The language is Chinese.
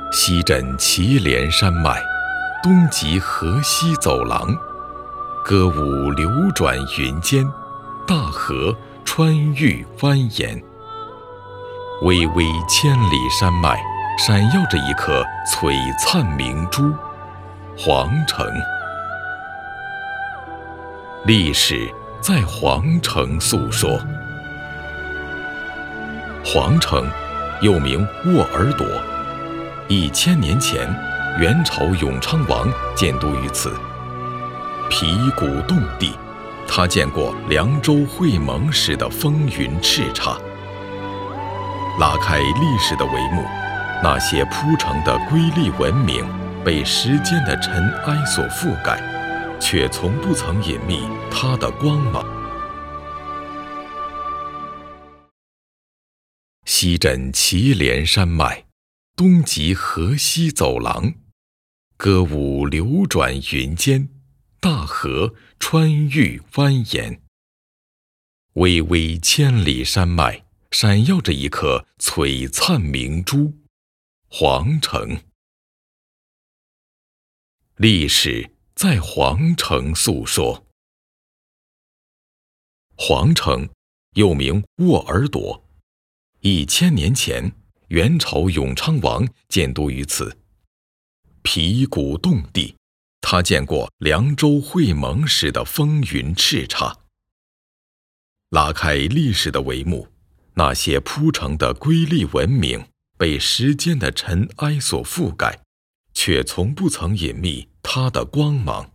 西枕祁连山脉，东极河西走廊。歌舞流转云间，大河穿越蜿蜒。巍巍千里山脉，闪耀着一颗璀璨明珠——皇城。历史在皇城诉说。皇城又名沃尔朵，1000年前，元朝永昌王建都于此。皮鼓动地，他见过凉州会盟时的风云叱咤。拉开历史的帷幕，那些铺成的瑰丽文明被时间的尘埃所覆盖，却从不曾隐秘它的光芒。西枕祁连山脉，东极河西走廊。歌舞流转云间，大河穿越蜿蜒。巍巍千里山脉，闪耀着一颗璀璨明珠——皇城。历史在皇城诉说。皇城又名沃尔朵，1000年前，元朝永昌王建都于此。皮鼓动地，他见过凉州会盟时的风云叱咤。拉开历史的帷幕，那些铺成的瑰丽文明被时间的尘埃所覆盖，却从不曾隐秘它的光芒。